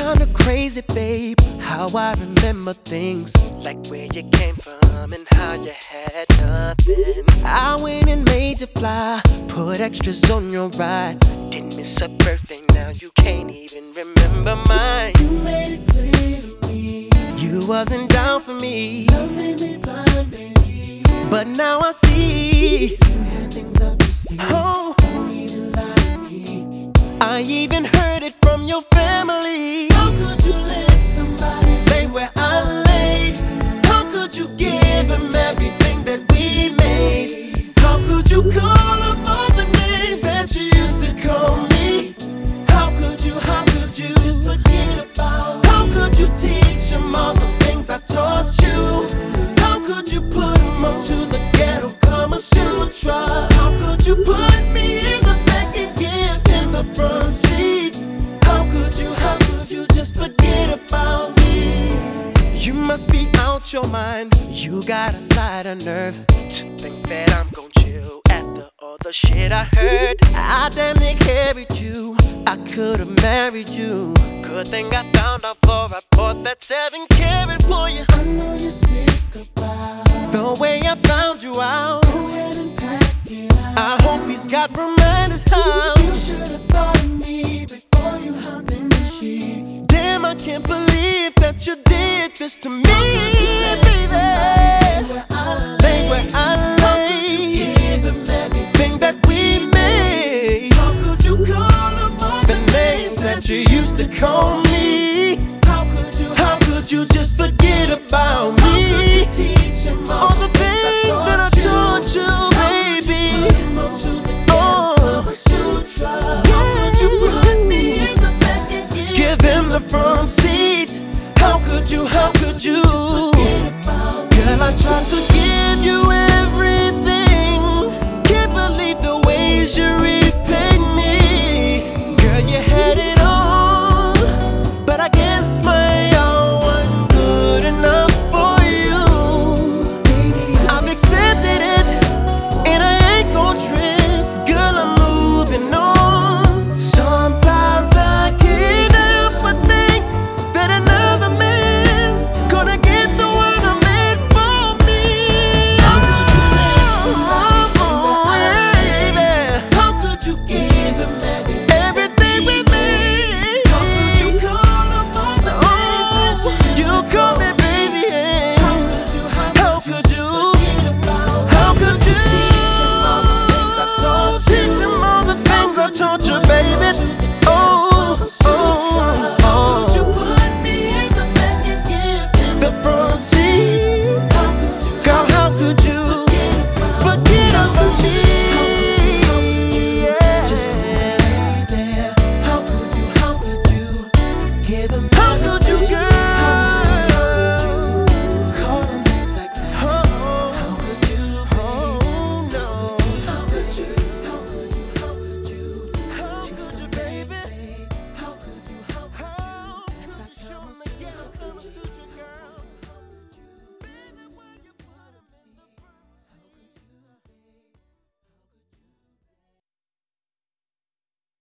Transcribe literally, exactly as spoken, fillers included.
kinda crazy, babe, how I remember things, like where you came from and how you had nothing. I went and made you fly, put extras on your ride. Didn't miss a birthday, now you can't even remember mine. You made it clear to me you wasn't down for me. Love made me blind, baby, but now I see you had things up your sleeve. Oh, don't even lie to me. I even heard it from your family. How could you let somebody lay where I lay? How could you give him everything that we made? How could you call him all the names that you used to call me? How could you, how could you just forget about How could you teach him all the things I taught you? How could you put him onto the ghetto Kama Sutra? How could you put me in the back and give him the front seat? How could you, how could you just forget about me? You must be out your mind. You got a lot of nerve to think that I'm gon' chill after all the shit I heard. I damn near carried you, I could've married you. Good thing I found out before I bought that seven carat for you. I know you're sick about The way I found you out, go ahead and pack it out. I hope he's got reminders how You should've thought of me before you hopped in the sheets. Damn, I can't believe that you did this to me, baby. Where I Lay where I lay, give him everything thing that we made. How could you call him all The names that you used to call me. How could you, How could you just forget about how could you me? teach him All the things that I taught you, baby. Put him onto the Oh. Kama Sutra. How could you put me in the back and give Give him the front seat. How could you, how could you? forget about me? Girl, I tried to give you